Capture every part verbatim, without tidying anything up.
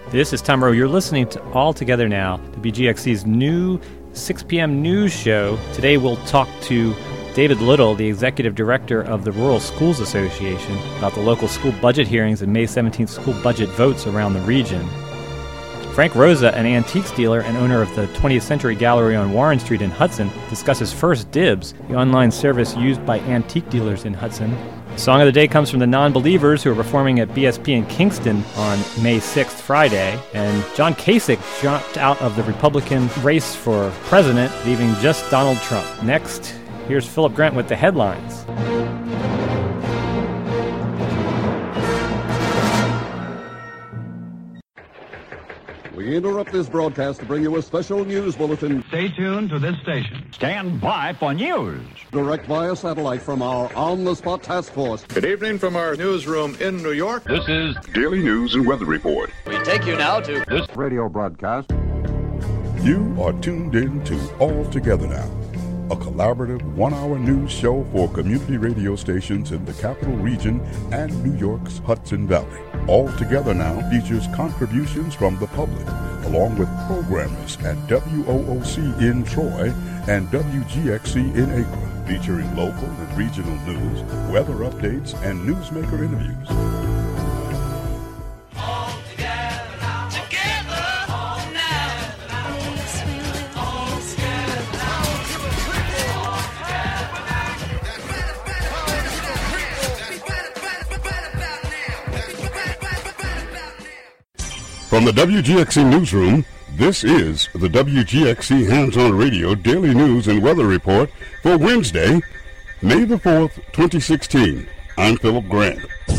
This is Tom Rowe. You're listening to All Together Now, W G X C's new six p.m. news show. Today we'll talk to David Little, the Executive Director of the Rural Schools Association, about the local school budget hearings and May seventeenth school budget votes around the region. Frank Rosa, an antiques dealer and owner of the twentieth Century Gallery on Warren Street in Hudson, discusses First Dibs, the online service used by antique dealers in Hudson. The song of the day comes from the Non-Believers, who are performing at B S P in Kingston on May sixth, Friday. And John Kasich dropped out of the Republican race for president, leaving just Donald Trump. Next, here's Philip Grant with the headlines. We interrupt this broadcast to bring you a special news bulletin. Stay tuned to this station. Stand by for news. Direct via satellite from our on-the-spot task force. Good evening from our newsroom in New York. This is Daily News and Weather Report. We take you now to this radio broadcast. You are tuned in to All Together Now, a collaborative one-hour news show for community radio stations in the Capital Region and New York's Hudson Valley. All Together Now features contributions from the public, along with programmers at W O O C in Troy and W G X C in Acre, featuring local and regional news, weather updates, and newsmaker interviews. From the W G X C Newsroom, this is the W G X C Hands-On Radio Daily News and Weather Report for Wednesday, May the fourth, twenty sixteen. I'm Philip Grant.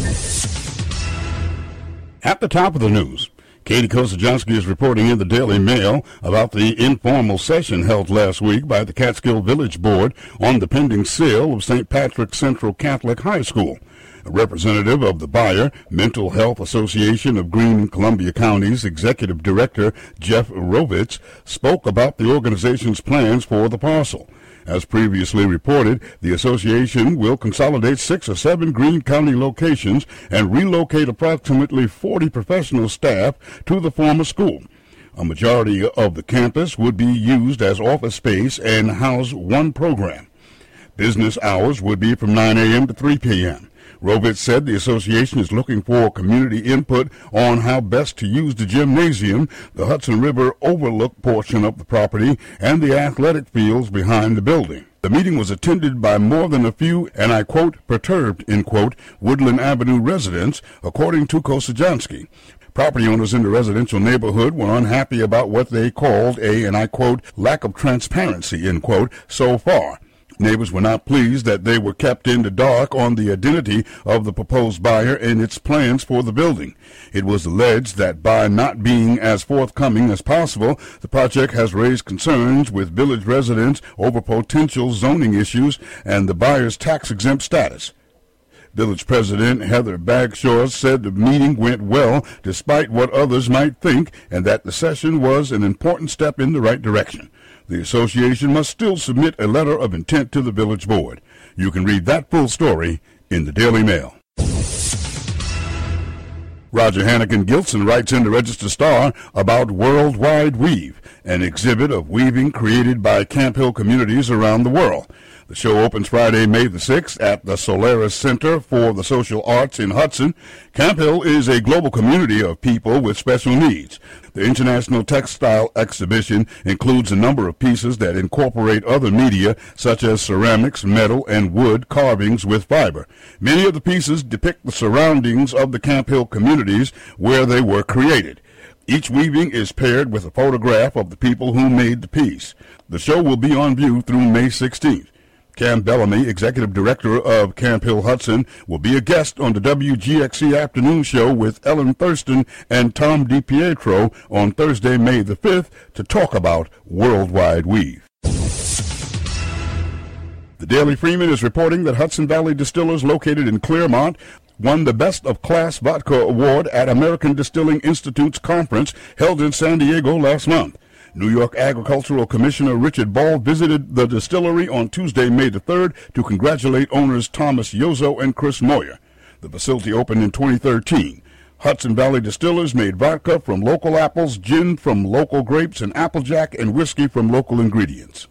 At the top of the news, Katie Kosajanski is reporting in the Daily Mail about the informal session held last week by the Catskill Village Board on the pending sale of Saint Patrick Central Catholic High School. A representative of the Buyer Mental Health Association of Greene and Columbia Counties Executive Director Jeff Rovitz spoke about the organization's plans for the parcel. As previously reported, the association will consolidate six or seven Greene County locations and relocate approximately forty professional staff to the former school. A majority of the campus would be used as office space and house one program. Business hours would be from nine a.m. to three p.m. Rovitz said the association is looking for community input on how best to use the gymnasium, the Hudson River overlook portion of the property, and the athletic fields behind the building. The meeting was attended by more than a few, and I quote, perturbed, end quote, Woodland Avenue residents, according to Kosajanski. Property owners in the residential neighborhood were unhappy about what they called a, and I quote, lack of transparency, end quote, so far. Neighbors were not pleased that they were kept in the dark on the identity of the proposed buyer and its plans for the building. It was alleged that by not being as forthcoming as possible, the project has raised concerns with village residents over potential zoning issues and the buyer's tax-exempt status. Village President Heather Bagshaw said the meeting went well despite what others might think and that the session was an important step in the right direction. The association must still submit a letter of intent to the village board. You can read that full story in the Daily Mail. Roger Hannigan Gilson writes in the Register Star about Worldwide Weave, an exhibit of weaving created by Camp Hill communities around the world. The show opens Friday, May the sixth at the Solaris Center for the Social Arts in Hudson. Camp Hill is a global community of people with special needs. The International Textile Exhibition includes a number of pieces that incorporate other media, such as ceramics, metal, and wood carvings with fiber. Many of the pieces depict the surroundings of the Camp Hill communities where they were created. Each weaving is paired with a photograph of the people who made the piece. The show will be on view through May sixteenth. Cam Bellamy, Executive Director of Camp Hill Hudson, will be a guest on the W G X C Afternoon Show with Ellen Thurston and Tom DiPietro on Thursday, May the fifth, to talk about Worldwide Weave. The Daily Freeman is reporting that Hudson Valley Distillers located in Claremont won the Best of Class Vodka Award at American Distilling Institute's conference held in San Diego last month. New York Agricultural Commissioner Richard Ball visited the distillery on Tuesday, May the third, to congratulate owners Thomas Yozo and Chris Moyer. The facility opened in twenty thirteen. Hudson Valley Distillers made vodka from local apples, gin from local grapes, and Applejack and whiskey from local ingredients.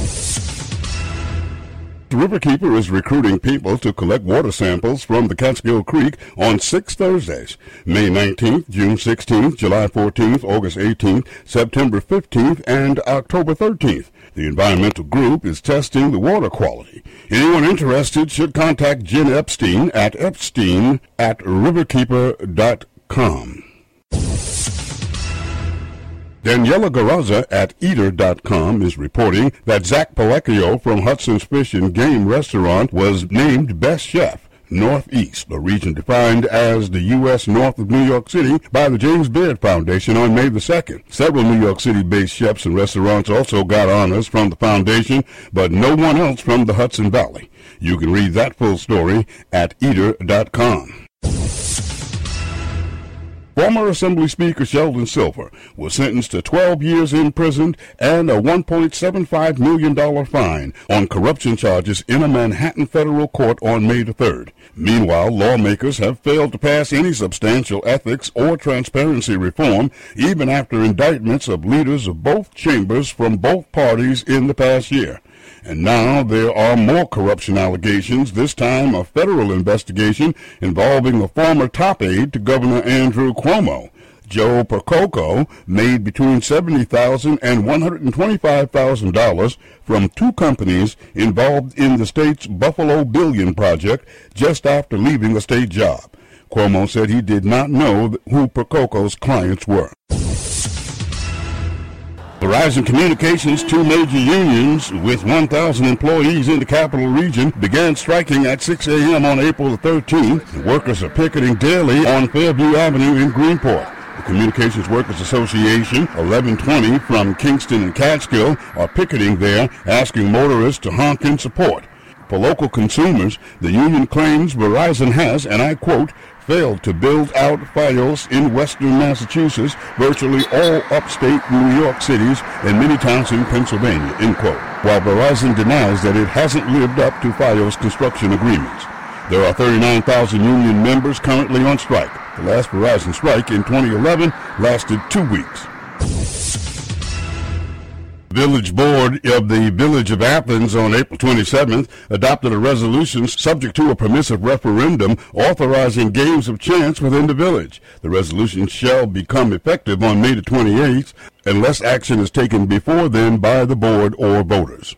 Riverkeeper is recruiting people to collect water samples from the Catskill Creek on six Thursdays, May nineteenth, June sixteenth, July fourteenth, August eighteenth, September fifteenth, and October thirteenth. The environmental group is testing the water quality. Anyone interested should contact Jen Epstein at epstein at riverkeeper dot com. Daniela Garraza at eater dot com is reporting that Zach Palecchio from Hudson's Fish and Game Restaurant was named Best Chef Northeast, a region defined as the U S north of New York City by the James Beard Foundation on May the second. Several New York City-based chefs and restaurants also got honors from the foundation, but no one else from the Hudson Valley. You can read that full story at eater dot com. Former Assembly Speaker Sheldon Silver was sentenced to twelve years in prison and a one point seven five million dollars fine on corruption charges in a Manhattan federal court on May the third. Meanwhile, lawmakers have failed to pass any substantial ethics or transparency reform, even after indictments of leaders of both chambers from both parties in the past year. And now there are more corruption allegations, this time a federal investigation involving a former top aide to Governor Andrew Cuomo. Joe Percoco made between seventy thousand dollars and one hundred twenty-five thousand dollars from two companies involved in the state's Buffalo Billion project just after leaving a state job. Cuomo said he did not know who Percoco's clients were. Verizon Communications, two major unions with one thousand employees in the capital region, began striking at six a.m. on April the thirteenth. The workers are picketing daily on Fairview Avenue in Greenport. The Communications Workers Association, eleven twenty from Kingston and Catskill, are picketing there, asking motorists to honk in support. For local consumers, the union claims Verizon has, and I quote, failed to build out Fios in western Massachusetts, virtually all upstate New York cities, and many towns in Pennsylvania, end quote, while Verizon denies that it hasn't lived up to Fios construction agreements. There are thirty-nine thousand union members currently on strike. The last Verizon strike in twenty eleven lasted two weeks. The Village Board of the Village of Athens on April twenty-seventh adopted a resolution subject to a permissive referendum authorizing games of chance within the village. The resolution shall become effective on May the twenty-eighth unless action is taken before then by the board or voters.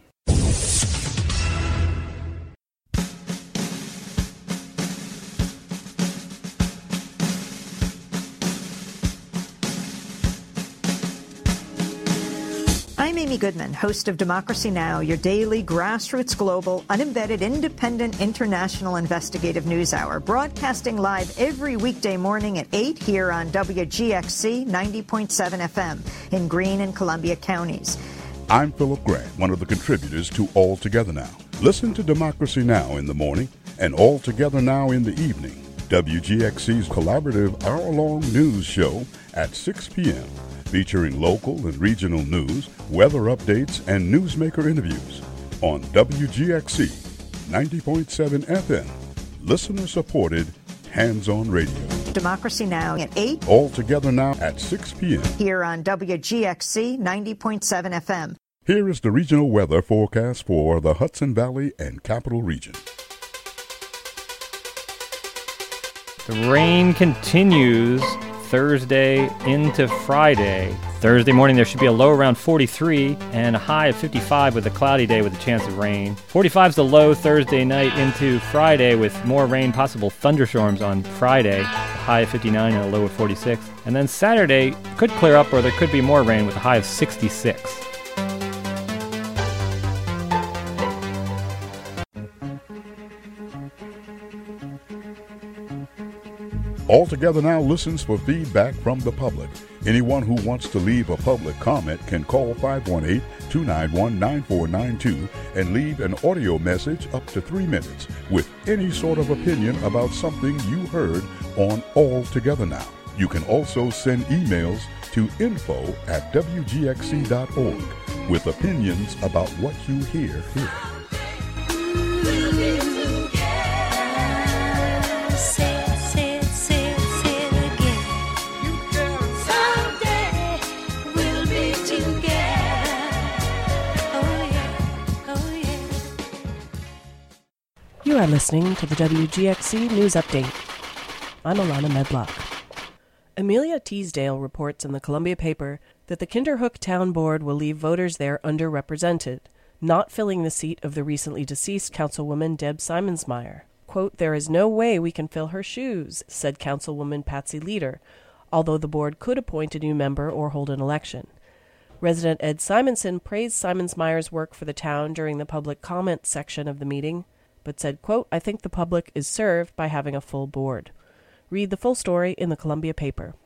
I'm Amy Goodman, host of Democracy Now!, your daily grassroots, global, unembedded, independent, international investigative news hour, broadcasting live every weekday morning at eight here on W G X C ninety point seven F M in Greene and Columbia counties. I'm Philip Grant, one of the contributors to All Together Now. Listen to Democracy Now! In the morning and All Together Now! In the evening. W G X C's collaborative hour-long news show at six p.m. featuring local and regional news, weather updates, and newsmaker interviews on W G X C ninety point seven F M, listener-supported, hands-on radio. Democracy Now! At eight. All Together Now! At six p.m. here on W G X C ninety point seven F M. Here is the regional weather forecast for the Hudson Valley and Capital Region. The rain continues Thursday into Friday. Thursday morning there should be a low around forty-three and a high of fifty-five with a cloudy day with a chance of rain. forty-five is the low Thursday night into Friday with more rain, possible thunderstorms on Friday. A high of fifty-nine and a low of forty-six. And then Saturday could clear up or there could be more rain with a high of sixty-six. All Together Now listens for feedback from the public. Anyone who wants to leave a public comment can call five one eight, two nine one, nine four nine two and leave an audio message up to three minutes with any sort of opinion about something you heard on All Together Now. You can also send emails to info at w g x c dot org with opinions about what you hear here. Say, say, say, say it again. You are listening to the W G X C News Update. I'm Alana Medlock. Amelia Teasdale reports in the Columbia paper that the Kinderhook Town Board will leave voters there underrepresented, not filling the seat of the recently deceased Councilwoman Deb Simonsmeyer. Quote, "There is no way we can fill her shoes," said Councilwoman Patsy Leader, although the board could appoint a new member or hold an election. Resident Ed Simonson praised Simonsmeyer's work for the town during the public comment section of the meeting, but said, quote, "I think the public is served by having a full board." Read the full story in the Columbia paper.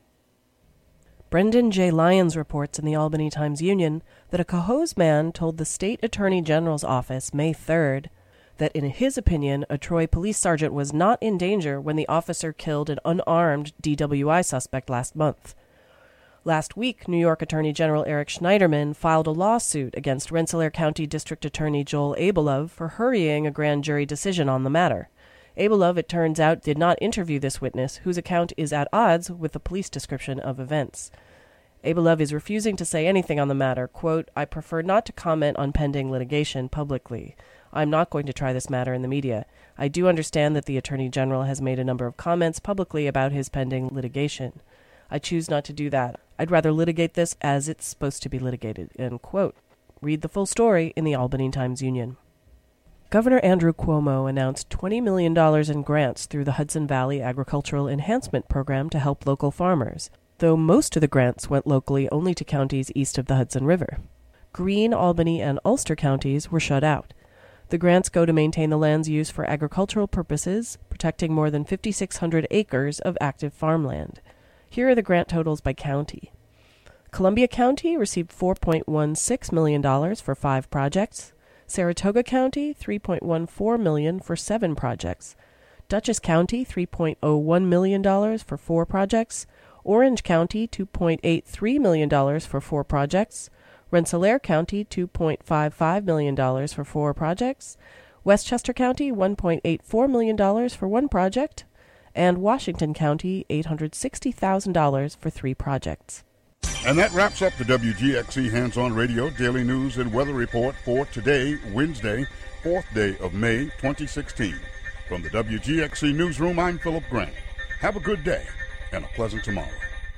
Brendan J. Lyons reports in the Albany Times-Union that a Cohoes man told the State Attorney General's office May third that in his opinion, a Troy police sergeant was not in danger when the officer killed an unarmed D W I suspect last month. Last week, New York Attorney General Eric Schneiderman filed a lawsuit against Rensselaer County District Attorney Joel Abelove for hurrying a grand jury decision on the matter. Abelove, it turns out, did not interview this witness, whose account is at odds with the police description of events. Abelove is refusing to say anything on the matter. Quote, "I prefer not to comment on pending litigation publicly. I'm not going to try this matter in the media. I do understand that the Attorney General has made a number of comments publicly about his pending litigation. I choose not to do that. I'd rather litigate this as it's supposed to be litigated." End quote. Read the full story in the Albany Times-Union. Governor Andrew Cuomo announced twenty million dollars in grants through the Hudson Valley Agricultural Enhancement Program to help local farmers, though most of the grants went locally only to counties east of the Hudson River. Greene, Albany, and Ulster counties were shut out. The grants go to maintain the land's use for agricultural purposes, protecting more than five thousand six hundred acres of active farmland. Here are the grant totals by county. Columbia County received four point one six million dollars for five projects. Saratoga County, three point one four million dollars for seven projects. Dutchess County, three point oh one million dollars for four projects. Orange County, two point eight three million dollars for four projects. Rensselaer County, two point five five million dollars for four projects. Westchester County, one point eight four million dollars for one project. And Washington County, eight hundred sixty thousand dollars for three projects. And that wraps up the W G X C Hands-On Radio Daily News and Weather Report for today, Wednesday, fourth day of May, twenty sixteen. From the W G X C Newsroom, I'm Philip Grant. Have a good day and a pleasant tomorrow.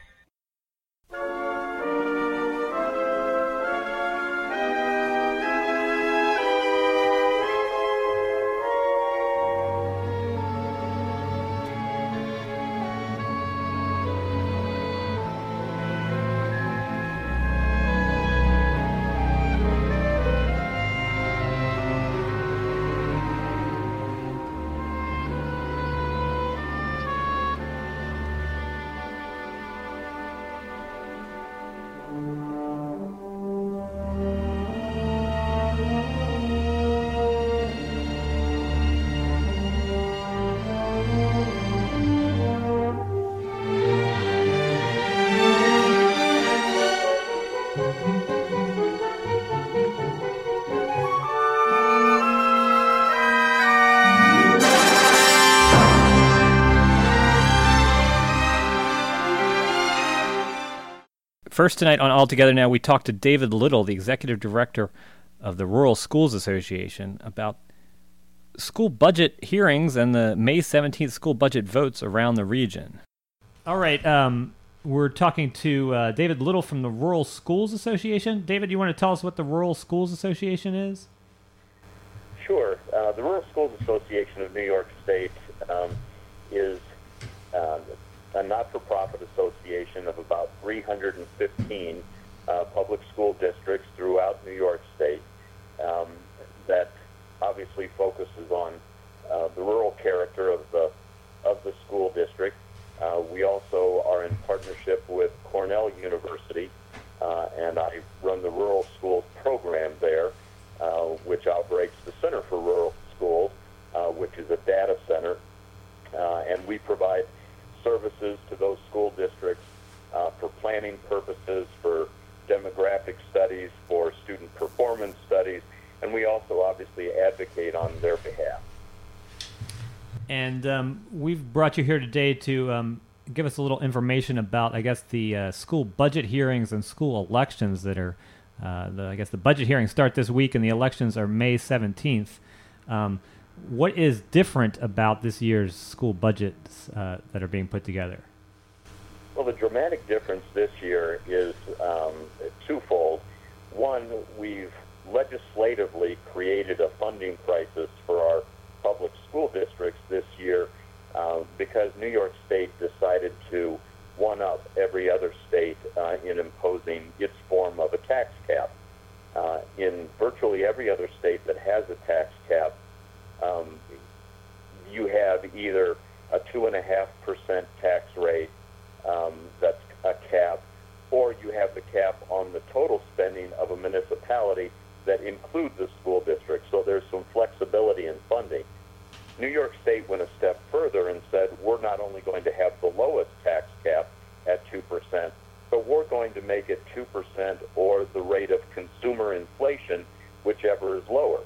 First tonight on All Together Now, we talked to David Little, the Executive Director of the Rural Schools Association, about school budget hearings and the May seventeenth school budget votes around the region. All right, um, we're talking to uh, David Little from the Rural Schools Association. David, you want to tell us what the Rural Schools Association is? Sure. Uh, the Rural Schools Association of New York State um, is uh, a not-for-profit association of about three hundred fifteen uh, public school districts throughout New York State um, that obviously focuses on uh, the rural character of the of the school district. Uh, we also are in partnership with Cornell University, uh, and I run the Rural Schools program there, uh, which operates the Center for Rural Schools, uh, which is a data center, uh, and we provide services to those school districts uh, for planning purposes, for demographic studies, for student performance studies, and we also obviously advocate on their behalf. And um, we've brought you here today to um, give us a little information about, I guess, the uh, school budget hearings and school elections that are, uh, the, I guess the budget hearings start this week and the elections are May seventeenth. Um, what is different about this year's school budgets uh, that are being put together? Well, the dramatic difference this year is um, twofold. One, we've legislatively created a funding crisis for our public school districts this year uh, because New York State decided to one-up every other state uh, in imposing its form of a tax cap. Uh, in virtually every other state that has a tax cap, um, you have either a two and a half percent tax rate, um, that's a cap, or you have the cap on the total spending of a municipality that includes the school district. So there's some flexibility in funding. New York State went a step further and said, we're not only going to have the lowest tax cap at two percent, but we're going to make it two percent or the rate of consumer inflation, whichever is lower.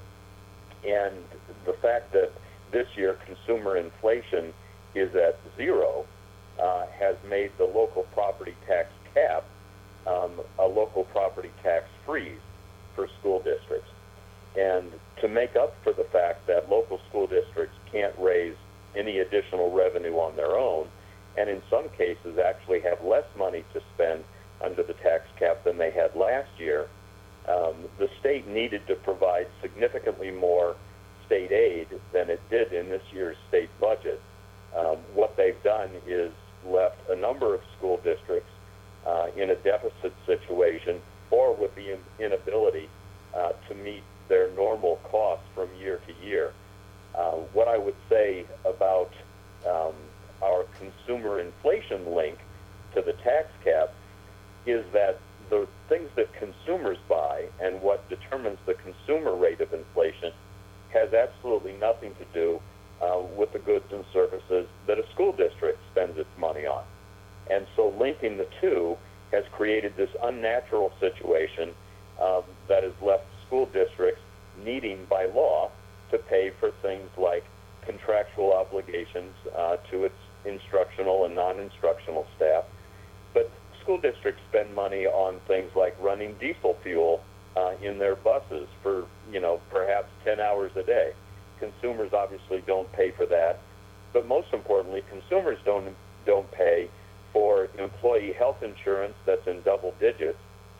And the fact that this year consumer inflation is at zero uh, has made the local property tax cap um, a local property tax freeze for school districts. And to make up for the fact that local school districts can't raise any additional revenue on their own, and in some cases actually have less money to spend under the tax cap than they had last year, um, the state needed to provide significantly more state aid than it did in this year's state budget. Um, what they've done is left a number of school districts uh, in a deficit situation or with the in- inability uh, to meet their normal costs from year to year. Uh, what I would say about um, our consumer inflation link to the tax cap is that the things that consumers buy and what determines the consumer rate of inflation has absolutely nothing to do uh, with the goods and services that a school district spends its money on. And so linking the two has created this unnatural situation um, that has left school districts needing by law to pay for things like contractual obligations uh, to its instructional and non-instructional staff. But school districts spend money on things like running diesel fuel uh, in their buses for, you know, perhaps ten hours a day. Consumers obviously don't pay for that. But most importantly, consumers don't don't pay for employee health insurance that's in double digits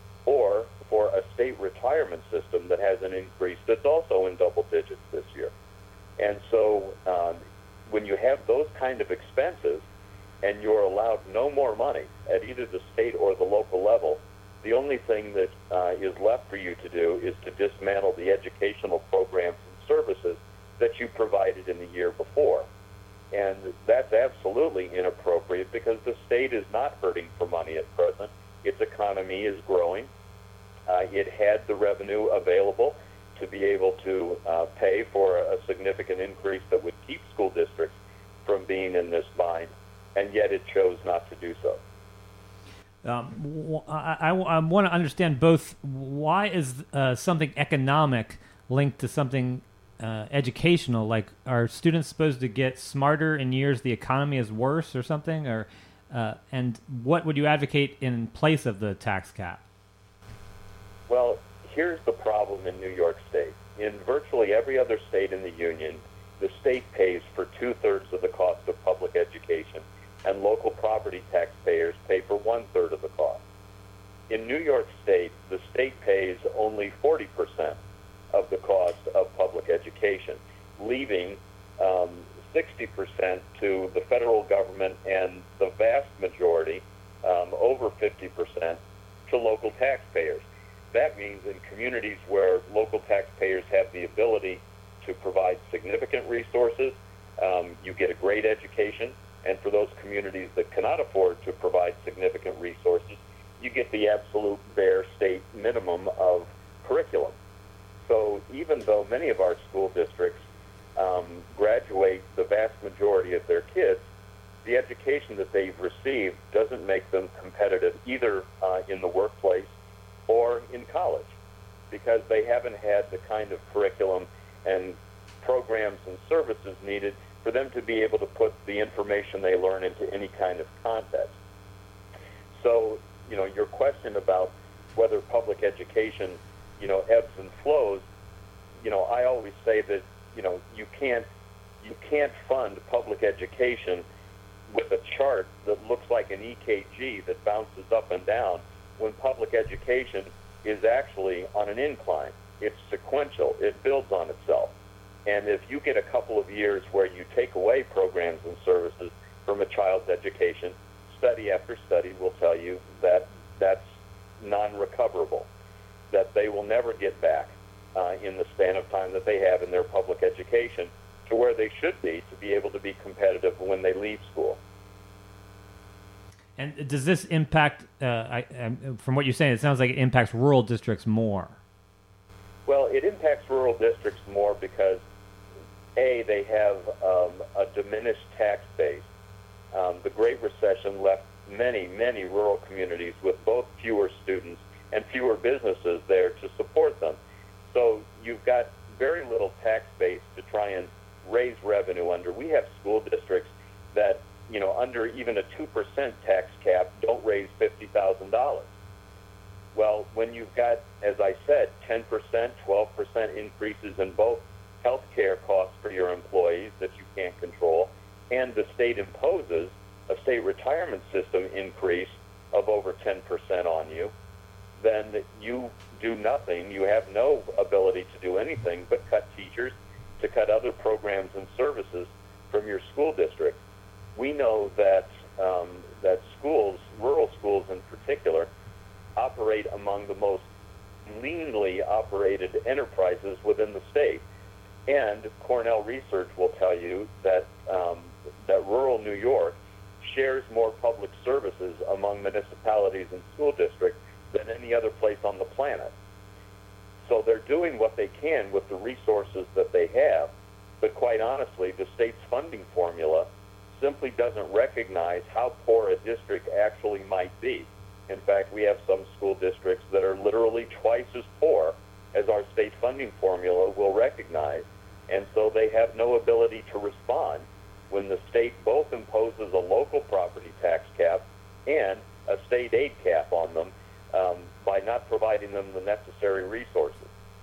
or for a state retirement system that has an increase that's also in double digits this year. And so um, when you have those kind of expenses and you're allowed no more money at either the state or the local level, the only thing that uh, is left for you to do is to dismantle the educational programs and services that you provided in the year before. And that's absolutely inappropriate because the state is not hurting for money at present. Its economy is growing. Uh, it had the revenue available to be able to uh, pay for a significant increase that would keep school districts from being in this bind, and yet it chose not to do so. Um, I, I, I want to understand both. Why is uh, something economic linked to something uh, educational? Like, are students supposed to get smarter in years the economy is worse or something? Or uh, and what would you advocate in place of the tax cap? Well, here's the problem in New York State. In virtually every other state in the union, the state pays for two-thirds of the cost of public education, and local property taxpayers pay for one-third of the cost. In New York State, the state pays only forty percent of the cost of public education, leaving um, sixty percent to the federal government and the vast majority, um, over fifty percent, to local taxpayers. That means in communities where local taxpayers have the ability to provide significant resources, um, you get a great education. And for those communities that cannot afford to provide significant resources, you get the absolute bare state minimum of curriculum. So even though many of our school districts um, graduate the vast majority of their kids, the education that they've received doesn't make them competitive either uh, in the workplace or in college, because they haven't had the kind of curriculum and programs and services needed for them to be able to put the information they learn into any kind of context. So, you know, your question about whether public education, you know, ebbs and flows, you know, I always say that you know, you can't you can't fund public education with a chart that looks like an E K G that bounces up and down when public education is actually on an incline. It's sequential. It builds on itself. And if you get a couple of years where you take away programs and services from a child's education, study after study will tell you that that's non-recoverable, that they will never get back uh, in the span of time that they have in their public education to where they should be to be able to be competitive when they leave school. And does this impact, uh, I, I, from what you're saying, it sounds like it impacts rural districts more. Well, it impacts rural districts more because, A, they have um, a diminished tax base. Um, the Great Recession left many, many rural communities with both fewer students and fewer businesses there to support them. So you've got very little tax base to try and raise revenue under. We have school districts that, you know, under even a two percent tax cap don't raise fifty thousand dollars. Well, when you've got, as I said, ten percent, twelve percent increases in both health care costs for your employees that you can't control, and the state imposes a state retirement system increase of over ten percent on you, then you do nothing. You have no ability to do anything but cut teachers, to cut other programs and services from your school district. We know that um, that schools, rural schools in particular, operate among the most leanly operated enterprises within the state. And Cornell Research will tell you that um, that rural New York shares more public services among municipalities and school districts than any other place on the planet. So they're doing what they can with the resources that they have, but quite honestly, the state's funding formula simply doesn't recognize how poor a district actually might be. In fact, we have some school districts that are literally twice as poor as our state funding formula will recognize, and so they have no ability to respond when the state both imposes a local property tax cap and a state aid cap on them um, by not providing them the necessary resources.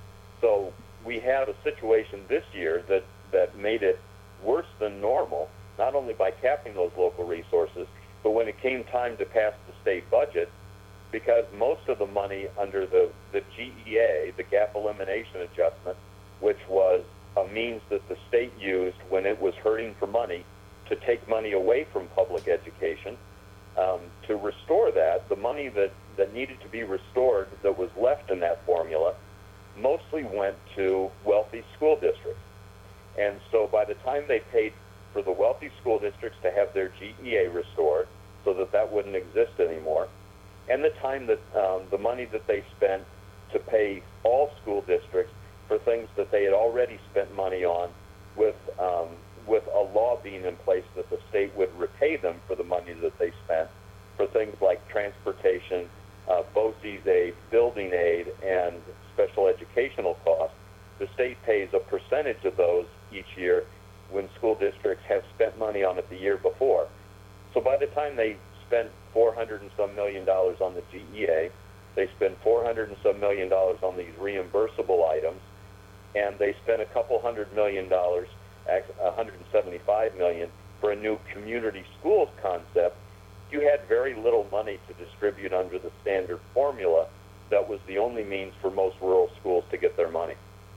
So we have a situation this year that, that made it worse than normal, not only by capping those local resources, but when it came time to pass the state budget, because most of the money under the, the G E A, the Gap Elimination Adjustment, which was a means that the state used when it was hurting for money to take money away from public education, um, to restore that, the money that, that needed to be restored that was left in that formula mostly went to wealthy school districts. And so by the time they paid for the wealthy school districts to have their G E A restored so that that wouldn't exist anymore, and the time that um, the money that they spent to pay all school districts for things that they had already spent money on, with um, with a law being in place that the state would repay them for the money that they spent for things like transportation, uh, BOCES aid, building aid, and special educational costs. The state pays a percentage of those each year when school districts have spent money on it the year before. So by the time they spent four hundred and some million dollars on the G E A, they spent four hundred and some million dollars on these reimbursable items, and they spent a couple hundred million dollars, one hundred seventy-five million, for a new community schools concept. You had very little money to distribute under the standard formula that was the only means for most rural schools to get their money.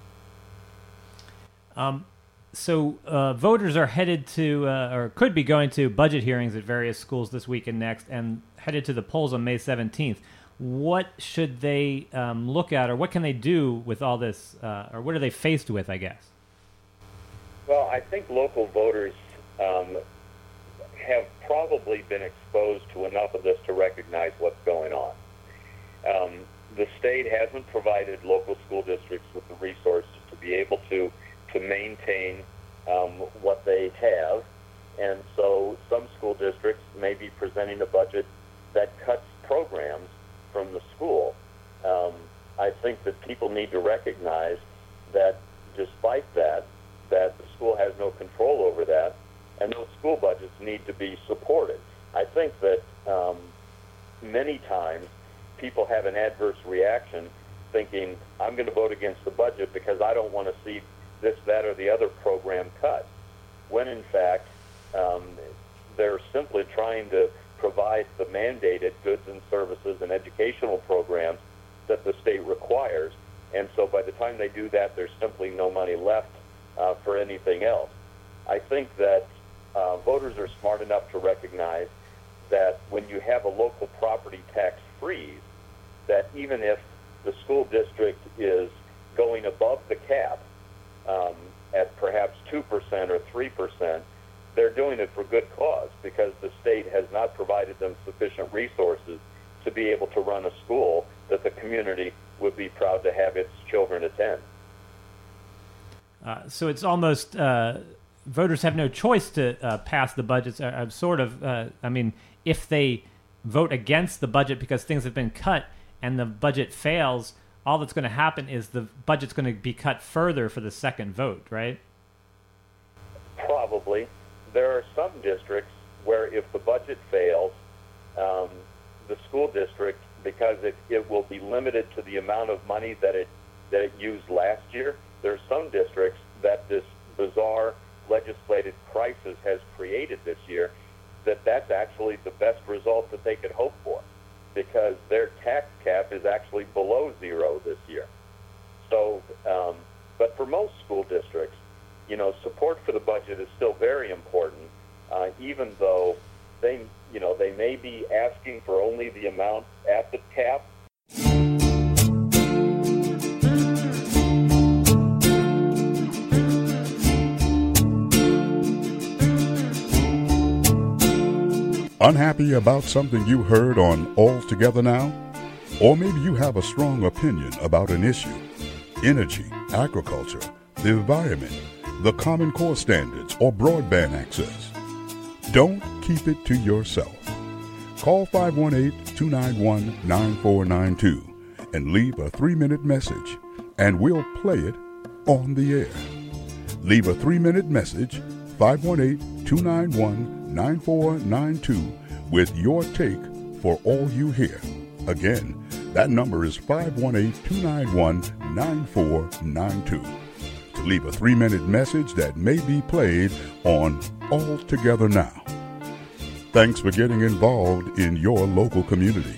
Um, so uh, voters are headed to, uh, or could be going to, budget hearings at various schools this week and next, and headed to the polls on May seventeenth. What should they um, look at, or what can they do with all this, uh, or what are they faced with, I guess? Well, I think local voters um, have probably been exposed to enough of this to recognize what's going on. Um, the state hasn't provided local school districts with the resources to be able to to maintain um, what they have, and so some school districts may be presenting a budget that cuts programs from the school. Um, I think that people need to recognize that despite that, that the school has no control over that, and those school budgets need to be supported. I think that um, many times people have an adverse reaction thinking, I'm going to vote against the budget because I don't want to see this, that, or the other program cut, when in fact um, they're simply trying to provide the mandated goods and services and educational programs that the state requires. And so by the time they do that, there's simply no money left uh, for anything else. I think that uh, voters are smart enough to recognize that when you have a local property tax freeze, that even if the school district is going above the cap um, at perhaps two percent or three percent, they're doing it for good cause because the state has not provided them sufficient resources to be able to run a school that the community would be proud to have its children attend. Uh, so it's almost uh, voters have no choice to uh, pass the budgets. Uh, uh, sort of, uh, I mean, if they vote against the budget because things have been cut and the budget fails, all that's going to happen is the budget's going to be cut further for the second vote, right? Probably. There are some districts where if the budget fails, um, the school district, because it, it will be limited to the amount of money that it that it used last year, there are some districts that this bizarre legislative crisis has created this year, that that's actually the best result that they could hope for, because their tax cap is actually below zero this year. So, um, but for most school districts, you know, support for the budget is still very important, uh, even though they, you know, they may be asking for only the amount at the cap. Unhappy about something you heard on All Together Now? Or maybe you have a strong opinion about an issue: energy, agriculture, the environment, the Common Core standards, or broadband access. Don't keep it to yourself. Call five one eight, two nine one, nine four nine two and leave a three-minute message, and we'll play it on the air. Leave a three-minute message, five one eight, two nine one, nine four nine two, with your take for all you hear. Again, that number is five one eight, two nine one, nine four nine two. To leave a three-minute message that may be played on All Together Now. Thanks for getting involved in your local community.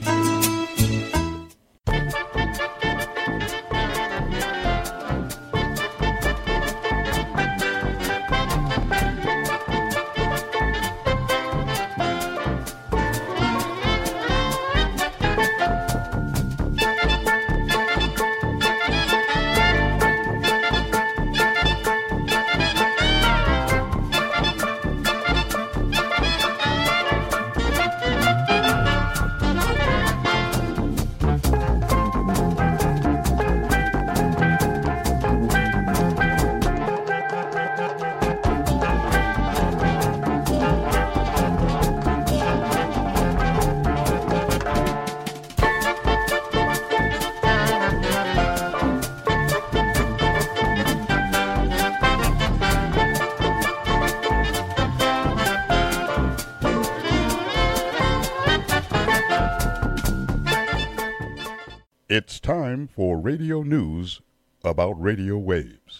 It's time for radio news about radio waves.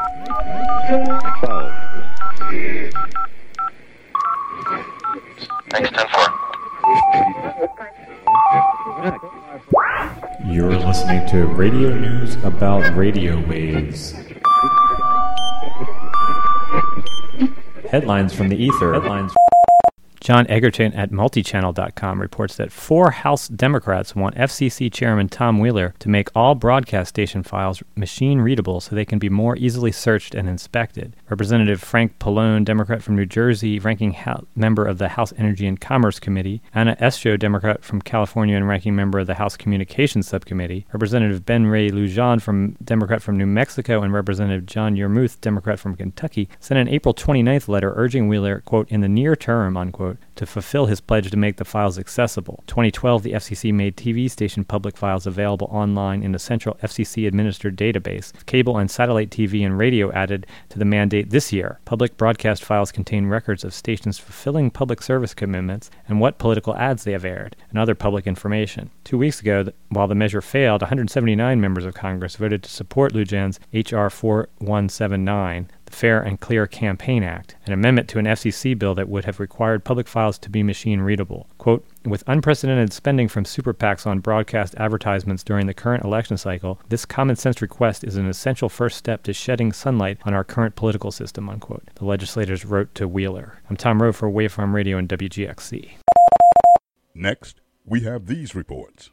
Thanks, ten four. You're listening to radio news about radio waves. Headlines from the ether. Headlines. John Egerton at multichannel dot com reports that four House Democrats want F C C Chairman Tom Wheeler to make all broadcast station files machine-readable so they can be more easily searched and inspected. Representative Frank Pallone, Democrat from New Jersey, ranking House, member of the House Energy and Commerce Committee, Anna Escho, Democrat from California and ranking member of the House Communications Subcommittee, Representative Ben Ray Lujan, from Democrat from New Mexico, and Representative John Yermuth, Democrat from Kentucky, sent an April twenty-ninth letter urging Wheeler, quote, in the near term, unquote, quote, to fulfill his pledge to make the files accessible. In twenty twelve, the F C C made T V station public files available online in a central F C C-administered database. Cable and satellite T V and radio added to the mandate this year. Public broadcast files contain records of stations fulfilling public service commitments and what political ads they have aired, and other public information. Two weeks ago, while the measure failed, one hundred seventy-nine members of Congress voted to support Lujan's H R forty-one seventy-nine, the Fair and Clear Campaign Act, an amendment to an F C C bill that would have required public files to be machine-readable. Quote, with unprecedented spending from super PACs on broadcast advertisements during the current election cycle, this common-sense request is an essential first step to shedding sunlight on our current political system, unquote, the legislators wrote to Wheeler. I'm Tom Rowe for Waveform Radio and W G X C. Next, we have these reports.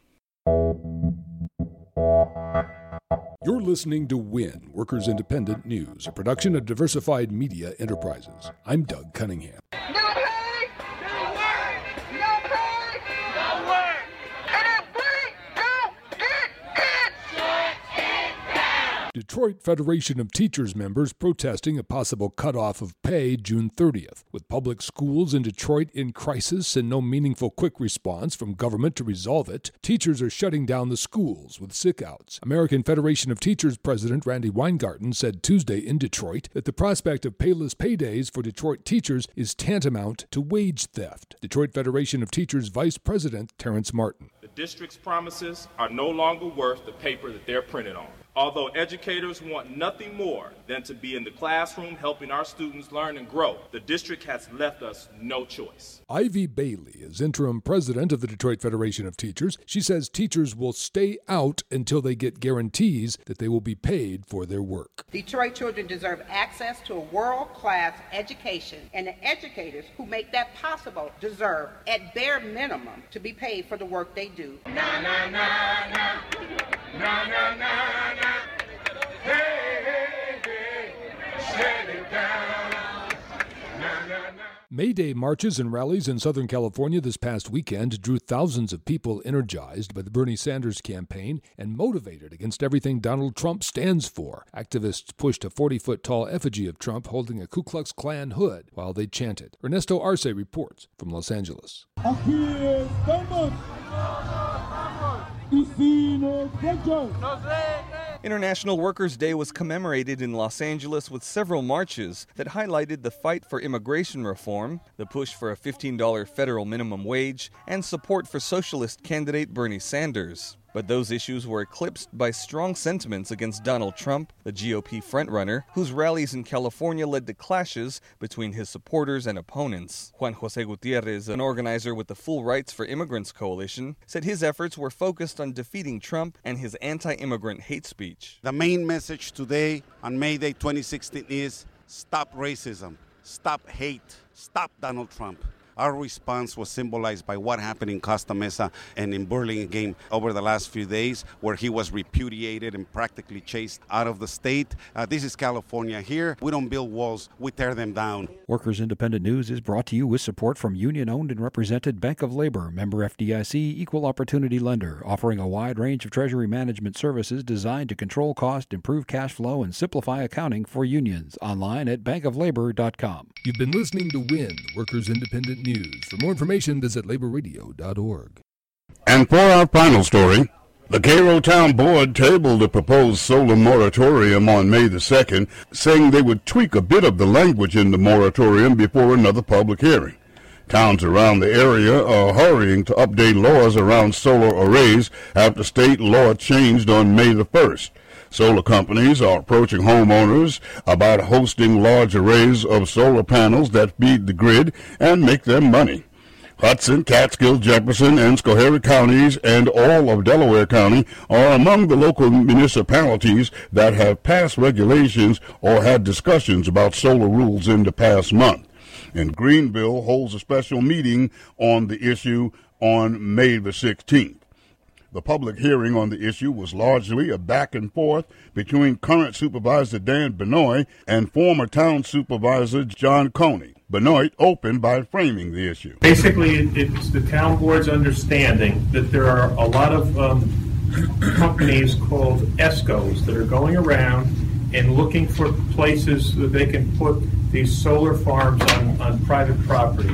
You're listening to WIN, Workers Independent News, a production of Diversified Media Enterprises. I'm Doug Cunningham. No pay, no work. No pay, no work. And if we don't get it, shut it down. Detroit Federation of Teachers members protesting a possible cutoff of pay June thirtieth. With public schools in Detroit in crisis and no meaningful quick response from government to resolve it, teachers are shutting down the schools with sick-outs. American Federation of Teachers President Randy Weingarten said Tuesday in Detroit that the prospect of payless paydays for Detroit teachers is tantamount to wage theft. Detroit Federation of Teachers Vice President Terrence Martin. The district's promises are no longer worth the paper that they're printed on. Although educators want nothing more than to be in the classroom helping our students learn and grow, the district has left us no choice. Ivy Bailey is interim president of the Detroit Federation of Teachers. She says teachers will stay out until they get guarantees that they will be paid for their work. Detroit children deserve access to a world-class education, and the educators who make that possible deserve, at bare minimum, to be paid for the work they do. Na na na na, na na na na. Hey, hey, hey, shut it down. Na, na, na. May Day marches and rallies in Southern California this past weekend drew thousands of people energized by the Bernie Sanders campaign and motivated against everything Donald Trump stands for. Activists pushed a forty-foot-tall effigy of Trump holding a Ku Klux Klan hood while they chanted. Ernesto Arce reports from Los Angeles. Aquí estamos. Y si nos dejan. International Workers' Day was commemorated in Los Angeles with several marches that highlighted the fight for immigration reform, the push for a fifteen dollars federal minimum wage, and support for socialist candidate Bernie Sanders. But those issues were eclipsed by strong sentiments against Donald Trump, the G O P frontrunner, whose rallies in California led to clashes between his supporters and opponents. Juan Jose Gutierrez, an organizer with the Full Rights for Immigrants Coalition, said his efforts were focused on defeating Trump and his anti-immigrant hate speech. The main message today on May Day twenty sixteen is stop racism, stop hate, stop Donald Trump. Our response was symbolized by what happened in Costa Mesa and in Burlingame over the last few days, where he was repudiated and practically chased out of the state. Uh, this is California. Here, we don't build walls, we tear them down. Workers Independent News is brought to you with support from union-owned and represented Bank of Labor, member F D I C, equal opportunity lender, offering a wide range of treasury management services designed to control cost, improve cash flow, and simplify accounting for unions. Online at bank of labor dot com. You've been listening to WIN, Workers Independent News. For more information, visit labor radio dot org. And for our final story, the Cairo Town Board tabled a proposed solar moratorium on May the second, saying they would tweak a bit of the language in the moratorium before another public hearing. Towns around the area are hurrying to update laws around solar arrays after state law changed on May the first. Solar companies are approaching homeowners about hosting large arrays of solar panels that feed the grid and make them money. Hudson, Catskill, Jefferson, and Schoharie counties and all of Delaware County are among the local municipalities that have passed regulations or had discussions about solar rules in the past month. And Greenville holds a special meeting on the issue on May the sixteenth. The public hearing on the issue was largely a back and forth between current Supervisor Dan Benoit and former Town Supervisor John Coney. Benoit opened by framing the issue. Basically, it's the town board's understanding that there are a lot of um, companies called ESCOs that are going around and looking for places that they can put these solar farms on, on private property.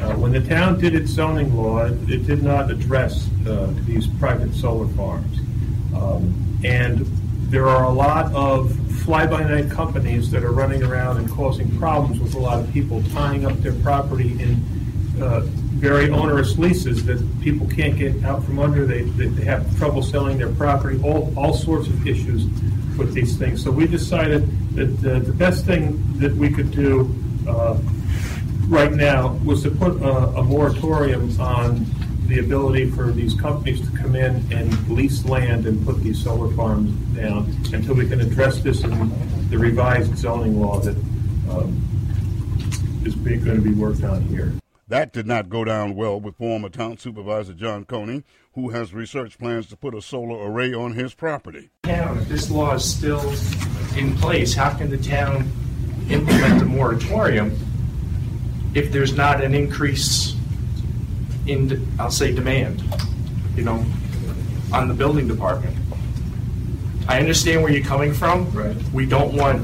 Uh, when the town did its zoning law, it, it did not address uh, these private solar farms. Um, and there are a lot of fly-by-night companies that are running around and causing problems with a lot of people, tying up their property in uh, very onerous leases that people can't get out from under. They, they, they have trouble selling their property, all, all sorts of issues with these things. So we decided that uh, the best thing that we could do uh, right now was to put a, a moratorium on the ability for these companies to come in and lease land and put these solar farms down until we can address this in the revised zoning law that um, is being, going to be worked on here. That did not go down well with former town supervisor John Coney, who has research plans to put a solar array on his property. Town, if this law is still in place, how can the town implement the moratorium if there's not an increase in, I'll say, demand, you know, on the building department? I understand where you're coming from. Right. We don't want,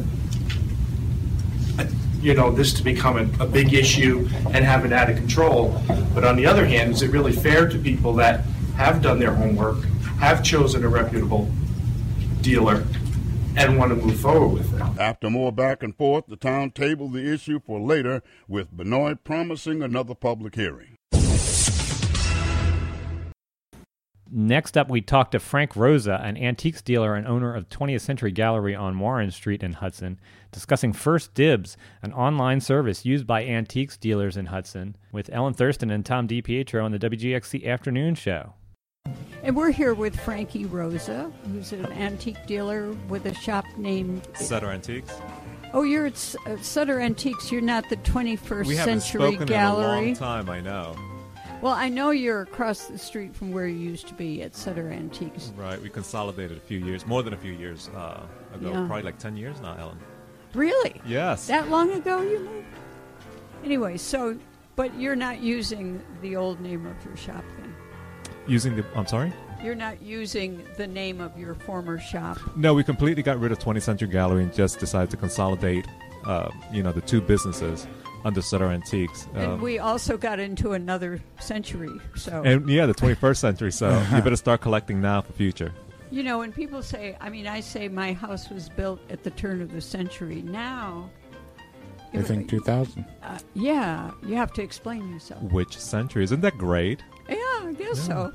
you know, this to become a, a big issue and have it out of control. But on the other hand, is it really fair to people that have done their homework, have chosen a reputable dealer, and want to move forward with it? After more back and forth, the town tabled the issue for later, with Benoit promising another public hearing. Next up, we talked to Frank Rosa, an antiques dealer and owner of twentieth Century Gallery on Warren Street in Hudson, discussing First Dibs, an online service used by antiques dealers in Hudson, with Ellen Thurston and Tom DiPietro on the W G X C Afternoon Show. And we're here with Frankie Rosa, who's an antique dealer with a shop named Sutter Antiques. Oh, you're at uh, Sutter Antiques. You're not the twenty-first we haven't Century spoken Gallery. In a long time, I know. Well, I know you're across the street from where you used to be at Sutter Antiques. Right, we consolidated a few years, more than a few years uh, ago, Yeah. probably like ten years now, Ellen. Really? Yes. That long ago you moved? Anyway, so, but you're not using the old name of your shop then? Using the, I'm sorry? You're not using the name of your former shop? No, we completely got rid of twentieth Century Gallery and just decided to consolidate, uh, you know, the two businesses under Sutter Antiques. And Um, we also got into another century, so... and yeah, the twenty-first century, so you better start collecting now for future. You know, when people say, I mean, I say my house was built at the turn of the century. Now... I think two thousand. Uh, yeah, you have to explain yourself. Which century? Isn't that great? Yeah, I guess so.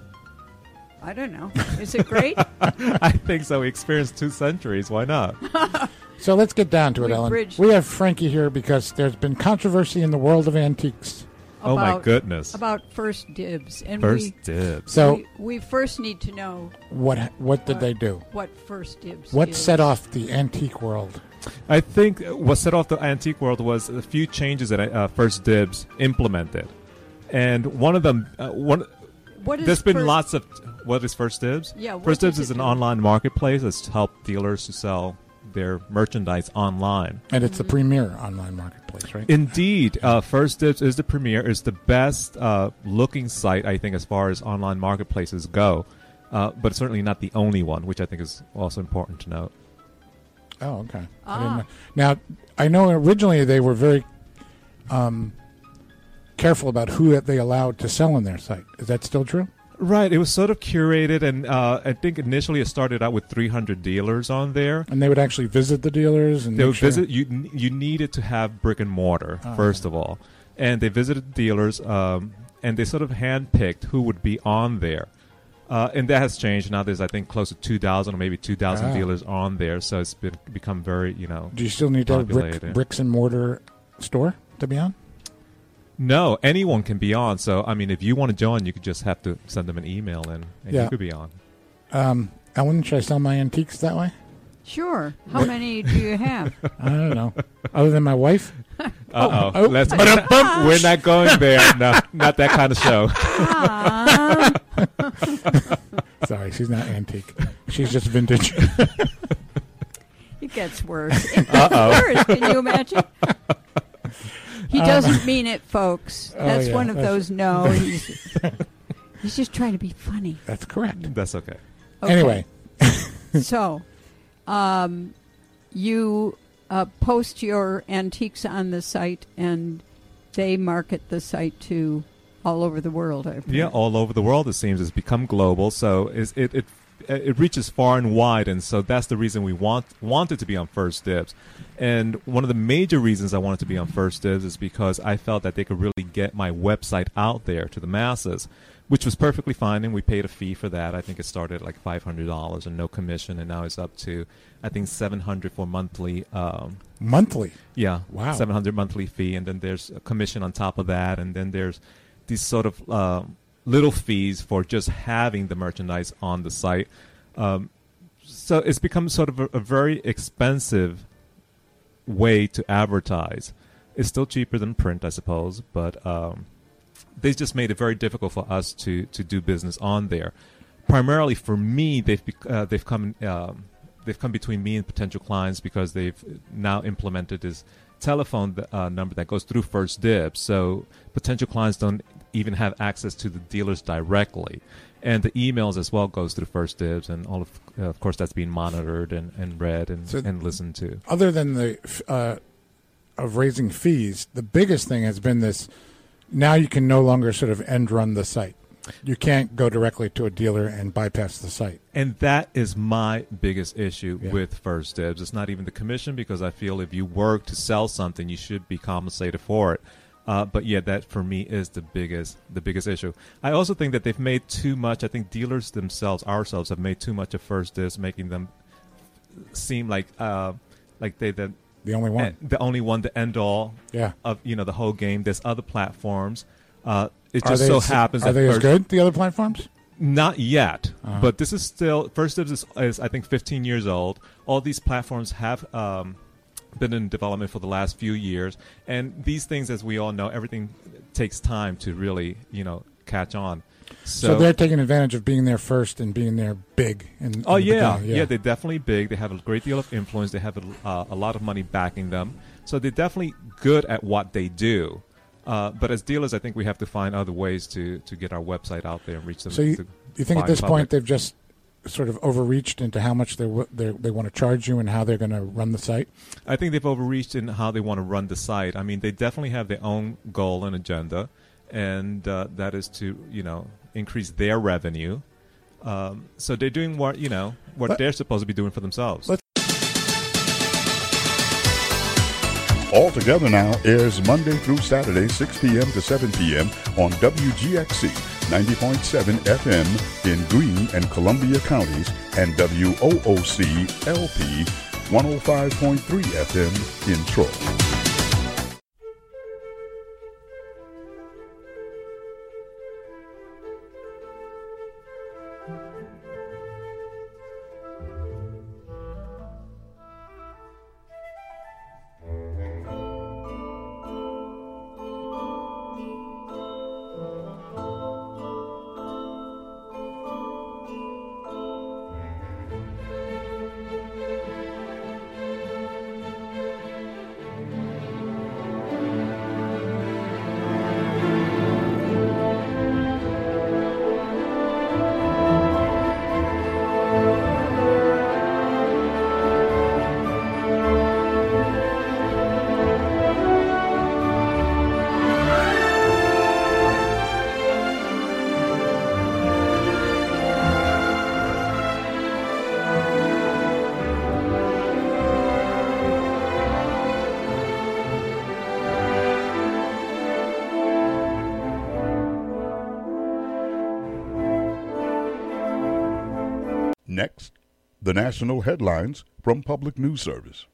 I don't know. Is it great? I think so. We experienced two centuries. Why not? So let's get down to it, We Ellen. bridged- We have Frankie here because there's been controversy in the world of antiques. Oh, my About- goodness. About First Dibs. And First we, Dibs. So- we, we first need to know What what did what- they do? What First Dibs What is. set off the antique world? I think what set off the antique world was a few changes that uh, First Dibs implemented, and one of them, uh, one. What is there's been First- lots of. What is First Dibs? Yeah, what First Dibs does is it an do? online marketplace that's helped dealers to sell their merchandise online. And it's the premier online marketplace, right? Indeed, uh, First Dibs is the premier, is the best uh, looking site, I think, as far as online marketplaces go, uh, but certainly not the only one, which I think is also important to note. Oh, okay. I Ah. didn't know. Now, I know originally they were very um, careful about who that they allowed to sell on their site. Is that still true? Right, it was sort of curated, and uh, I think initially it started out with three hundred dealers on there. And they would actually visit the dealers and They make would sure- visit. You you needed to have brick and mortar Oh, first of all, and they visited dealers, um, and they sort of handpicked who would be on there, uh, and that has changed. Now there's I think close to two thousand or maybe two thousand Wow. dealers on there, so it's been become very you know. Do you still need to have a brick, populated. bricks and mortar store to be on? No, anyone can be on. So I mean, if you want to join, you could just have to send them an email, and, and Yeah. you could be on. Um, Ellen, should I sell my antiques that way? Sure. How many do you have? I don't know. Other than my wife? Uh oh. Oh. Let's. Ba-dum-bum. We're not going there. No, not that kind of show. Sorry, she's not antique. She's just vintage. It gets worse. It gets Uh-oh. worse. Can you imagine? He Um, doesn't mean it, folks. oh, That's yeah, one of that's- those no. He's, he's just trying to be funny. That's correct. That's okay. Okay. Anyway. So, um, you uh, post your antiques on the site, and they market the site to all over the world. I've Yeah, heard. all over the world, it seems. It's become global, so it's, it, it it reaches far and wide, and so that's the reason we want wanted to be on First Dibs. And one of the major reasons I wanted to be on First Dibs is because I felt that they could really get my website out there to the masses, which was perfectly fine, and we paid a fee for that. I think it started at like five hundred dollars and no commission, and now it's up to, I think, seven hundred dollars for monthly. Um, monthly? Yeah. Wow. seven hundred dollars monthly fee, and then there's a commission on top of that, and then there's these sort of uh, little fees for just having the merchandise on the site. Um, so it's become sort of a, a very expensive way to advertise. It's still cheaper than print, I suppose, but um, they just made it very difficult for us to, to do business on there. Primarily for me, they've bec- uh, they've come um, they've come between me and potential clients because they've now implemented this telephone uh, number that goes through First Dibs, so potential clients don't even have access to the dealers directly, and the emails as well goes through First Dibs, and all of uh, of course that's being monitored and, and read and, So and listened to. Other than the uh, of raising fees, the biggest thing has been this. Now you can no longer sort of end run the site. You can't go directly to a dealer and bypass the site. And that is my biggest issue Yeah. with First Dibs. It's not even the commission, because I feel if you work to sell something, you should be compensated for it. Uh, but yeah, that for me is the biggest the biggest issue. I also think that they've made too much. I think dealers themselves, ourselves, have made too much of First Dibs, making them seem like uh, like they the The only one. the only one, the end all. Yeah. Of you know the whole game. There's other platforms. Uh, it Are just they so as- happens Are that they as First- good, the other platforms? Not yet, Uh-huh. but this is still First Dibs is, is I think fifteen years old. All these platforms have um, been in development for the last few years, and these things, as we all know, everything takes time to really you know catch on. So, So, they're taking advantage of being there first and being there big. In, oh in the yeah, beginning, yeah, they're definitely big. They have a great deal of influence. They have a, uh, a lot of money backing them, so they're definitely good at what they do. Uh, but as dealers, I think we have to find other ways to, to get our website out there and reach them. So you, to you think at find this public. point they've just sort of overreached into how much they they they want to charge you and how they're going to run the site? I think they've overreached in how they want to run the site. I mean, they definitely have their own goal and agenda, and uh, that is to you know increase their revenue. Um, so they're doing what you know what Let- they're supposed to be doing for themselves. All Together Now airs Monday through Saturday, six p.m. to seven p.m. on W G X C ninety point seven F M in Greene and Columbia counties and W O O C L P one oh five point three F M in Troy. Next, the national headlines from Public News Service.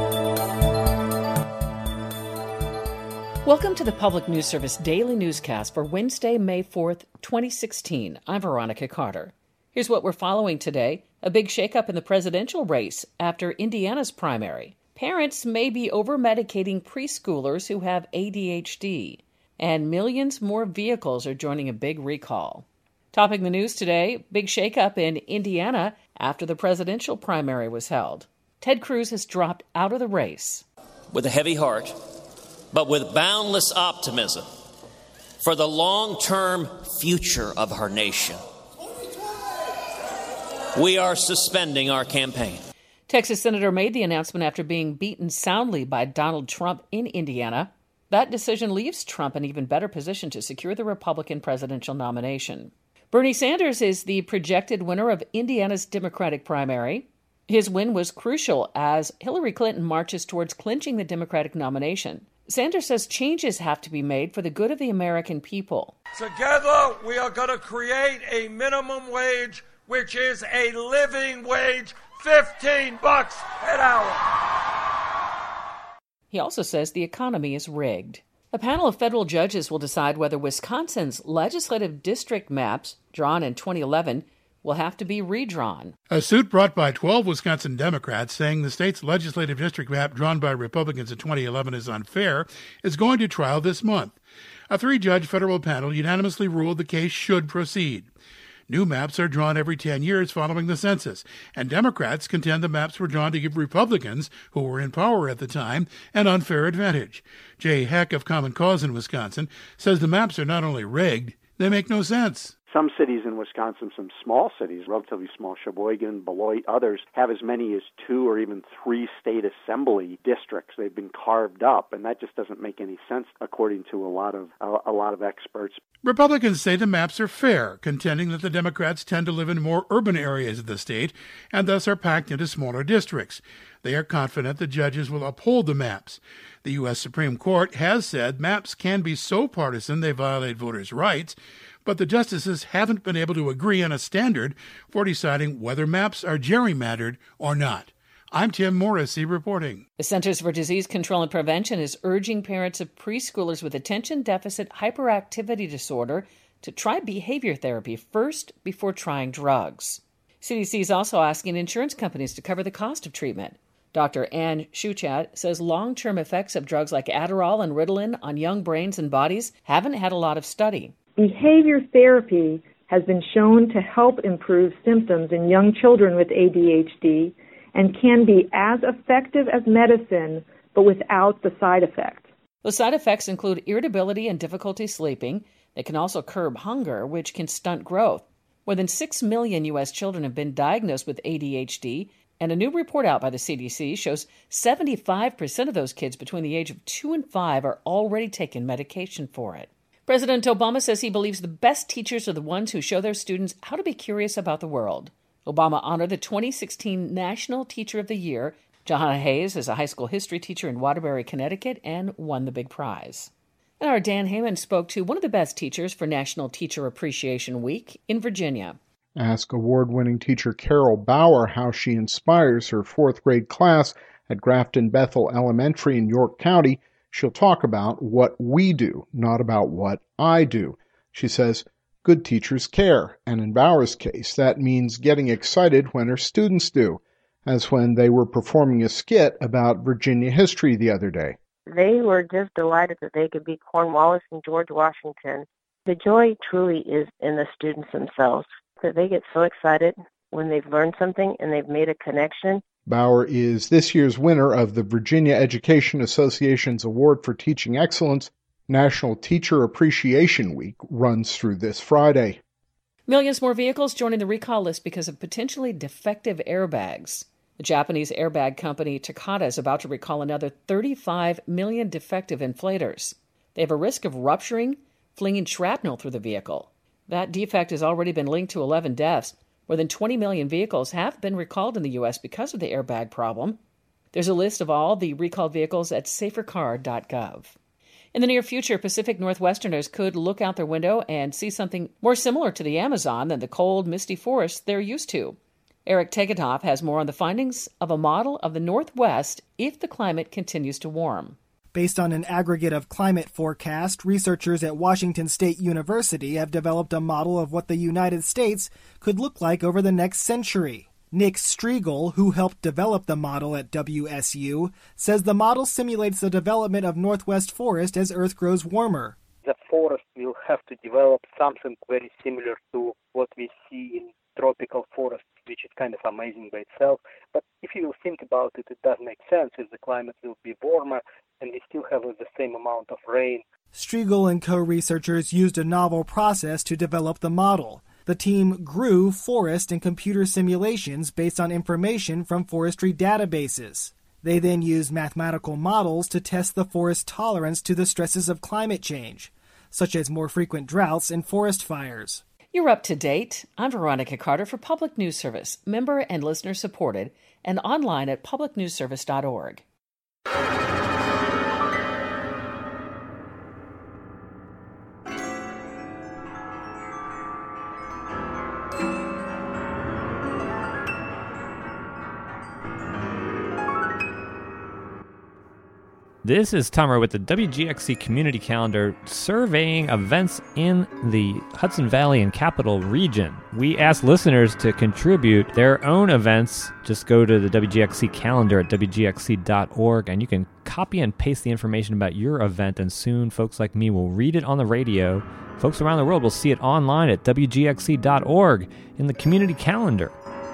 Welcome to the Public News Service Daily Newscast for Wednesday, May fourth, twenty sixteen. I'm Veronica Carter. Here's what we're following today. A big shakeup in the presidential race after Indiana's primary. Parents may be over-medicating preschoolers who have A D H D. And millions more vehicles are joining a big recall. Topping the news today, big shakeup in Indiana after the presidential primary was held. Ted Cruz has dropped out of the race. With a heavy heart, but with boundless optimism for the long-term future of our nation, we are suspending our campaign. Texas Senator made the announcement after being beaten soundly by Donald Trump in Indiana. That decision leaves Trump in an even better position to secure the Republican presidential nomination. Bernie Sanders is the projected winner of Indiana's Democratic primary. His win was crucial as Hillary Clinton marches towards clinching the Democratic nomination. Sanders says changes have to be made for the good of the American people. Together, we are going to create a minimum wage, which is a living wage, fifteen bucks an hour. He also says the economy is rigged. A panel of federal judges will decide whether Wisconsin's legislative district maps, drawn in twenty eleven, will have to be redrawn. A suit brought by twelve Wisconsin Democrats saying the state's legislative district map drawn by Republicans in twenty eleven is unfair is going to trial this month. A three-judge federal panel unanimously ruled the case should proceed. New maps are drawn every ten years following the census, and Democrats contend the maps were drawn to give Republicans, who were in power at the time, an unfair advantage. Jay Heck of Common Cause in Wisconsin says the maps are not only rigged, they make no sense. Some cities in Wisconsin, some small cities, relatively small, Sheboygan, Beloit, others, have as many as two or even three state assembly districts. They've been carved up, and that just doesn't make any sense, according to a lot of a, a lot of experts. Republicans say the maps are fair, contending that the Democrats tend to live in more urban areas of the state and thus are packed into smaller districts. They are confident the judges will uphold the maps. The U S Supreme Court has said maps can be so partisan they violate voters' rights, but the justices haven't been able to agree on a standard for deciding whether maps are gerrymandered or not. I'm Tim Morrissey reporting. The Centers for Disease Control and Prevention is urging parents of preschoolers with attention deficit hyperactivity disorder to try behavior therapy first before trying drugs. C D C is also asking insurance companies to cover the cost of treatment. Doctor Ann Schuchat says long-term effects of drugs like Adderall and Ritalin on young brains and bodies haven't had a lot of study. Behavior therapy has been shown to help improve symptoms in young children with A D H D and can be as effective as medicine, but without the side effects. Those side effects include irritability and difficulty sleeping. They can also curb hunger, which can stunt growth. More than six million U S children have been diagnosed with A D H D, and a new report out by the C D C shows seventy-five percent of those kids between the age of two and five are already taking medication for it. President Obama says he believes the best teachers are the ones who show their students how to be curious about the world. Obama honored the twenty sixteen National Teacher of the Year. Johanna Hayes is a high school history teacher in Waterbury, Connecticut, and won the big prize. And our Dan Heyman spoke to one of the best teachers for National Teacher Appreciation Week in Virginia. Ask award-winning teacher Carol Bauer how she inspires her fourth grade class at Grafton Bethel Elementary in York County. She'll talk about what we do, not about what I do. She says, good teachers care, and in Bauer's case, that means getting excited when her students do, as when they were performing a skit about Virginia history the other day. They were just delighted that they could be Cornwallis and George Washington. The joy truly is in the students themselves, that they get so excited when they've learned something and they've made a connection. Bauer is this year's winner of the Virginia Education Association's Award for Teaching Excellence. National Teacher Appreciation Week runs through this Friday. Millions more vehicles joining the recall list because of potentially defective airbags. The Japanese airbag company Takata is about to recall another thirty-five million defective inflators. They have a risk of rupturing, flinging shrapnel through the vehicle. That defect has already been linked to eleven deaths. More than twenty million vehicles have been recalled in the U S because of the airbag problem. There's a list of all the recalled vehicles at safer car dot gov. In the near future, Pacific Northwesterners could look out their window and see something more similar to the Amazon than the cold, misty forests they're used to. Eric Tegethoff has more on the findings of a model of the Northwest if the climate continues to warm. Based on an aggregate of climate forecast, researchers at Washington State University have developed a model of what the United States could look like over the next century. Nick Striegel, who helped develop the model at W S U, says the model simulates the development of Northwest forest as Earth grows warmer. The forest will have to develop something very similar to what we see in tropical forests, which is kind of amazing by itself. But if you think about it, it does make sense if the climate will be warmer and we still have the same amount of rain. Striegel and co-researchers used a novel process to develop the model. The team grew forest and computer simulations based on information from forestry databases. They then used mathematical models to test the forest's tolerance to the stresses of climate change, such as more frequent droughts and forest fires. You're up to date. I'm Veronica Carter for Public News Service, member and listener supported, and online at public news service dot org. This is Tomer with the W G X C Community Calendar, surveying events in the Hudson Valley and Capital Region. We ask listeners to contribute their own events. Just go to the W G X C calendar at W G X C dot org, and you can copy and paste the information about your event, and soon folks like me will read it on the radio. Folks around the world will see it online at W G X C dot org in the Community Calendar.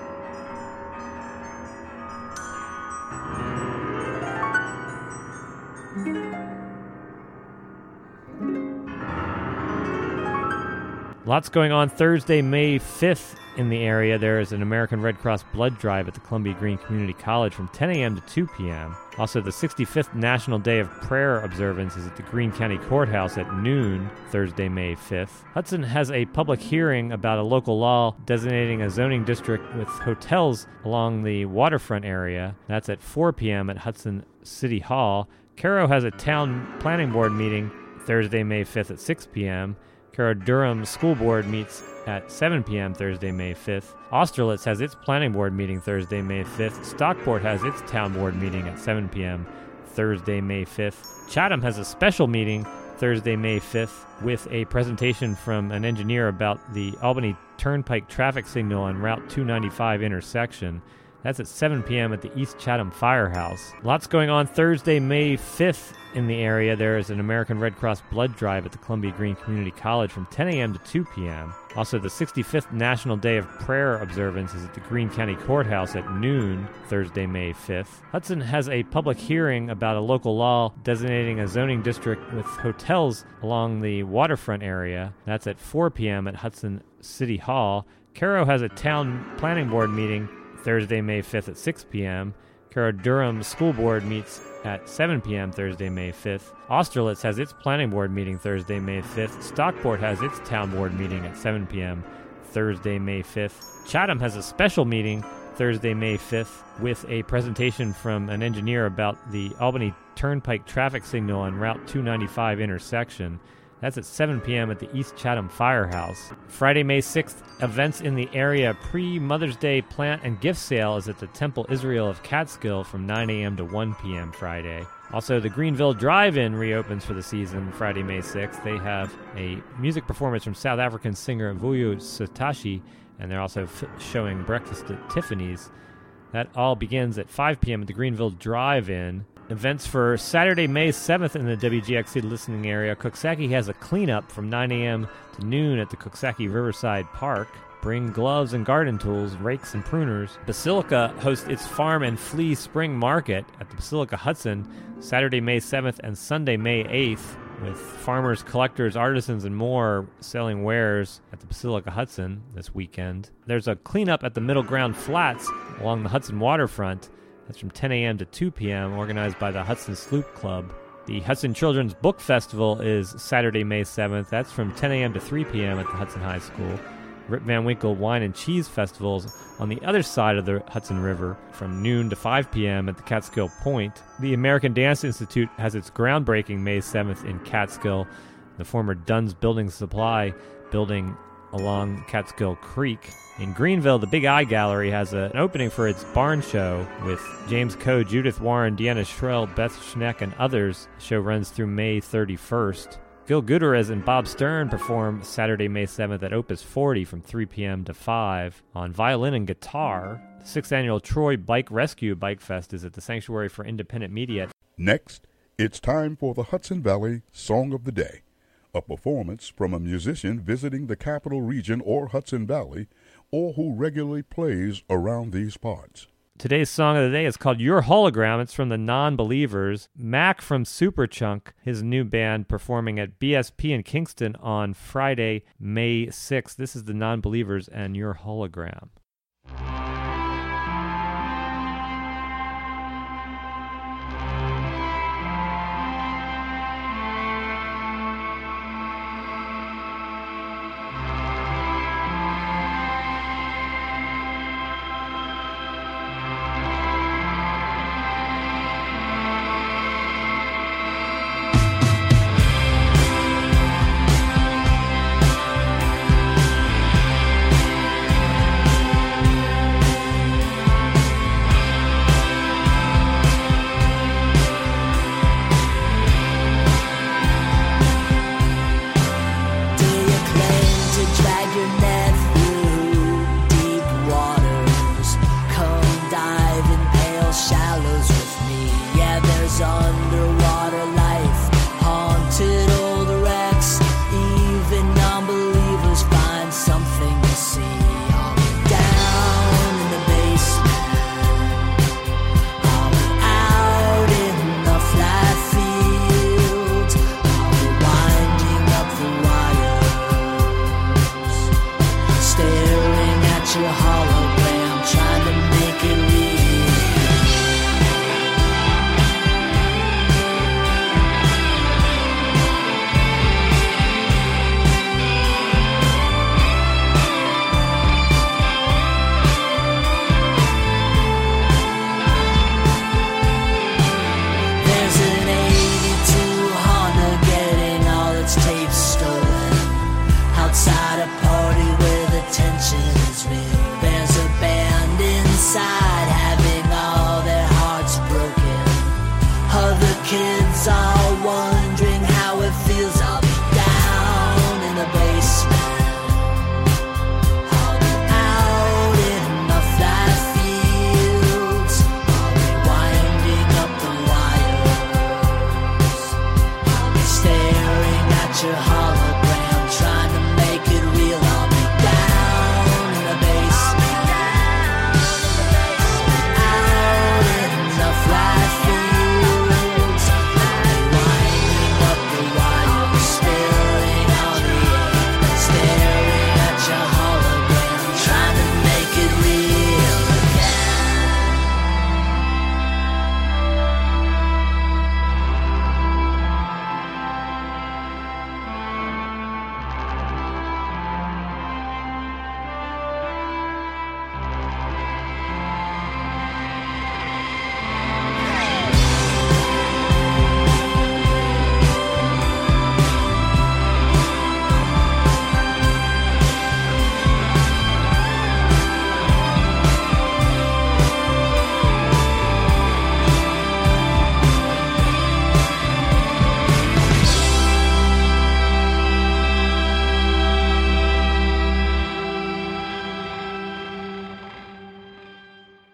Lots going on Thursday, May fifth in the area. There is an American Red Cross blood drive at the Columbia Green Community College from ten a.m. to two p.m. Also, the sixty-fifth National Day of Prayer observance is at the Greene County Courthouse at noon, Thursday, May fifth. Hudson has a public hearing about a local law designating a zoning district with hotels along the waterfront area. That's at four p.m. at Hudson City Hall. Cairo has a town planning board meeting Thursday, May fifth at six p.m. Cairo Durham School Board meets at seven p.m. Thursday, May fifth. Austerlitz has its planning board meeting Thursday, May fifth. Stockport has its town board meeting at seven p.m. Thursday, May fifth. Chatham has a special meeting Thursday, May fifth with a presentation from an engineer about the Albany Turnpike traffic signal on Route two ninety-five intersection. That's at seven p.m. at the East Chatham Firehouse. Lots going on Thursday, May fifth in the area. There is an American Red Cross blood drive at the Columbia Green Community College from ten a.m. to two p.m. Also, the sixty-fifth National Day of Prayer observance is at the Greene County Courthouse at noon, Thursday, May fifth. Hudson has a public hearing about a local law designating a zoning district with hotels along the waterfront area. That's at four p.m. at Hudson City Hall. Cairo has a town planning board meeting Thursday, May fifth at six p.m. Cairo Durham School Board meets at seven p.m. Thursday, May fifth. Austerlitz has its planning board meeting Thursday, May fifth. Stockport has its town board meeting at seven p.m. Thursday, May fifth. Chatham has a special meeting Thursday, May fifth with a presentation from an engineer about the Albany Turnpike traffic signal on Route two ninety-five intersection. That's at seven p.m. at the East Chatham Firehouse. Friday, May sixth, events in the area. Pre-Mother's Day plant and gift sale is at the Temple Israel of Catskill from nine a.m. to one p.m. Friday. Also, the Greenville Drive-In reopens for the season Friday, May sixth. They have a music performance from South African singer Vuyo Satashi, and they're also f- showing Breakfast at Tiffany's. That all begins at five p.m. at the Greenville Drive-In. Events for Saturday, May seventh in the W G X C listening area. Coxsackie has a cleanup from nine a.m. to noon at the Coxsackie Riverside Park. Bring gloves and garden tools, rakes and pruners. Basilica hosts its farm and flea spring market at the Basilica Hudson Saturday, May seventh and Sunday, May eighth, with farmers, collectors, artisans, and more selling wares at the Basilica Hudson this weekend. There's a cleanup at the Middle Ground Flats along the Hudson waterfront. That's from ten a.m. to two p.m., organized by the Hudson Sloop Club. The Hudson Children's Book Festival is Saturday, May seventh. That's from ten a.m. to three p.m. at the Hudson High School. Rip Van Winkle Wine and Cheese Festivals on the other side of the Hudson River from noon to five p.m. at the Catskill Point. The American Dance Institute has its groundbreaking May seventh in Catskill, the former Dunn's Building Supply building along Catskill Creek. In Greenville, the Big Eye Gallery has a, an opening for its barn show with James Coe, Judith Warren, Deanna Shrell, Beth Schneck, and others. The show runs through May thirty-first. Gil Gutierrez and Bob Stern perform Saturday, May seventh at Opus forty from three p.m. to five on violin and guitar. The sixth annual Troy Bike Rescue Bike Fest is at the Sanctuary for Independent Media. Next, it's time for the Hudson Valley Song of the Day, a performance from a musician visiting the Capital Region or Hudson Valley, or who regularly plays around these parts. Today's song of the day is called Your Hologram. It's from the Non-Believers. Mac from Superchunk, his new band, performing at B S P in Kingston on Friday, May sixth. This is the Non-Believers and Your Hologram. side.